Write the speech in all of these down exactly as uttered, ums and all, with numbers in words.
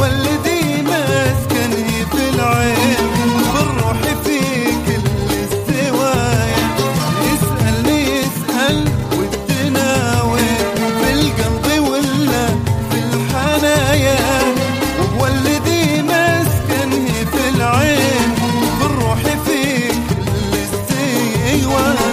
والذي مسكنه في العين بالروح في كل الزوايا. يسألني يسأل ودنا وين في القلب ولا في الحنايا. وهو الذي مسكنه في العين بالروح في كل الزوايا.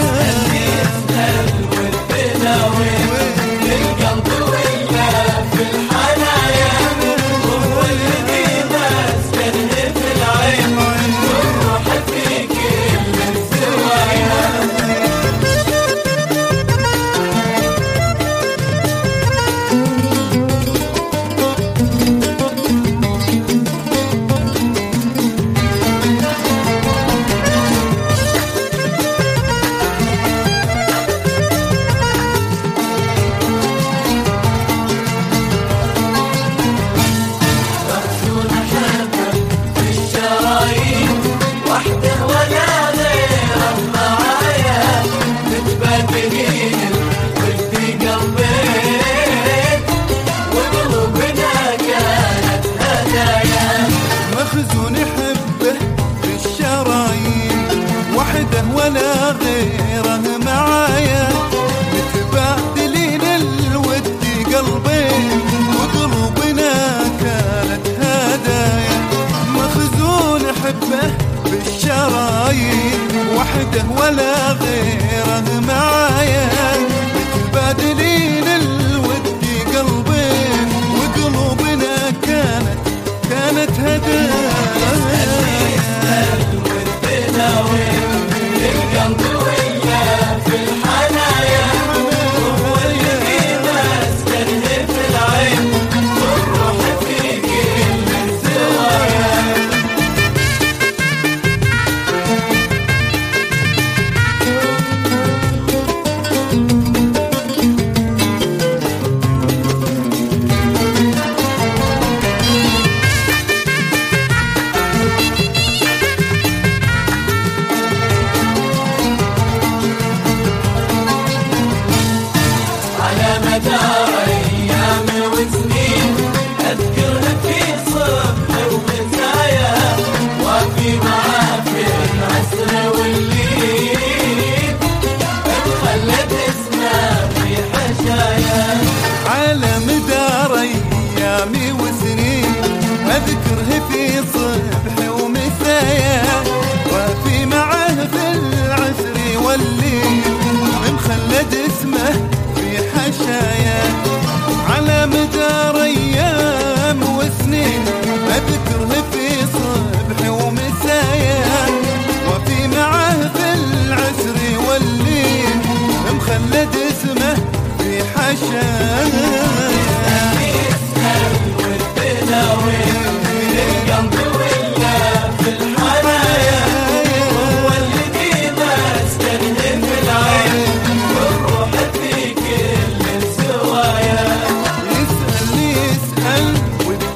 مخزون حبه بالشرايين وحده ولا غيره معايا. متبادلين الود قلبين وقلوبنا كانت هدايا. مخزون حبه بالشرايين وحده ولا غيره معايا. متبادلين الود قلبين وقلوبنا كانت كانت هدايا. أذكره في صبح ومسايا وفي معه في العسر والليل مخلد اسمه في حشايا. على مدار أيام وسنين أذكره في صبح ومسايا وفي معه في العسر والليل مخلد اسمه في حشايا. يسألني يسأل